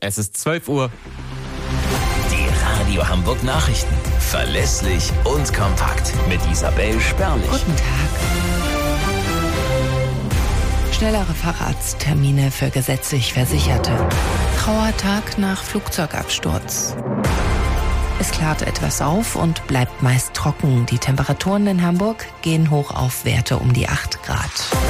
Es ist 12 Uhr. Die Radio Hamburg Nachrichten. Verlässlich und kompakt. Mit Isabel Sperlich. Guten Tag. Schnellere Facharzttermine für gesetzlich Versicherte. Trauertag nach Flugzeugabsturz. Es klart etwas auf und bleibt meist trocken. Die Temperaturen in Hamburg gehen hoch auf Werte um die 8 Grad.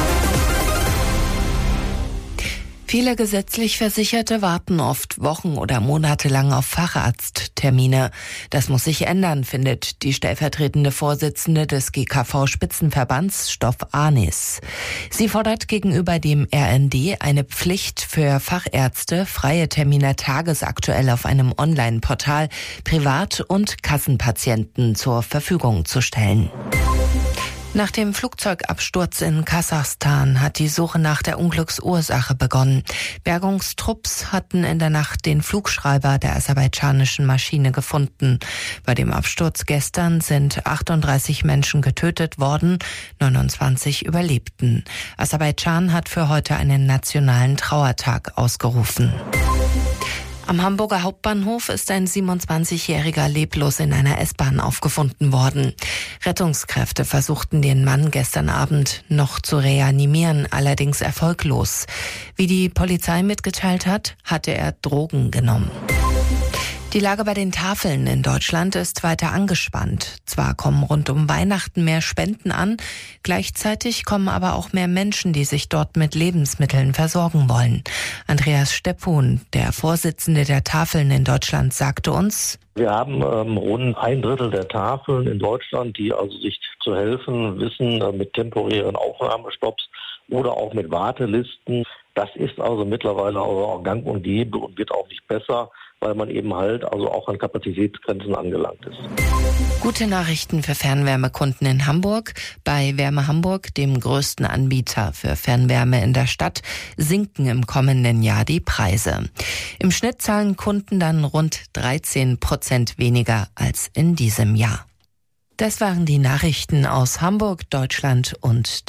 Viele gesetzlich Versicherte warten oft Wochen oder Monate lang auf Facharzttermine. Das muss sich ändern, findet die stellvertretende Vorsitzende des GKV-Spitzenverbands, Stoff Anis. Sie fordert gegenüber dem RND eine Pflicht für Fachärzte, freie Termine tagesaktuell auf einem Online-Portal Privat- und Kassenpatienten zur Verfügung zu stellen. Nach dem Flugzeugabsturz in Kasachstan hat die Suche nach der Unglücksursache begonnen. Bergungstrupps hatten in der Nacht den Flugschreiber der aserbaidschanischen Maschine gefunden. Bei dem Absturz gestern sind 38 Menschen getötet worden, 29 überlebten. Aserbaidschan hat für heute einen nationalen Trauertag ausgerufen. Am Hamburger Hauptbahnhof ist ein 27-Jähriger leblos in einer S-Bahn aufgefunden worden. Rettungskräfte versuchten den Mann gestern Abend noch zu reanimieren, allerdings erfolglos. Wie die Polizei mitgeteilt hat, hatte er Drogen genommen. Die Lage bei den Tafeln in Deutschland ist weiter angespannt. Zwar kommen rund um Weihnachten mehr Spenden an, gleichzeitig kommen aber auch mehr Menschen, die sich dort mit Lebensmitteln versorgen wollen. Andreas Stepphuhn, der Vorsitzende der Tafeln in Deutschland, sagte uns: Wir haben rund 1/3 der Tafeln in Deutschland, die also sich zu helfen wissen mit temporären Aufnahmestopps oder auch mit Wartelisten. Das ist also mittlerweile auch gang und gäbe und wird auch nicht besser, weil man eben halt also auch an Kapazitätsgrenzen angelangt ist. Gute Nachrichten für Fernwärmekunden in Hamburg. Bei Wärme Hamburg, dem größten Anbieter für Fernwärme in der Stadt, sinken im kommenden Jahr die Preise. Im Schnitt zahlen Kunden dann rund 13% weniger als in diesem Jahr. Das waren die Nachrichten aus Hamburg, Deutschland und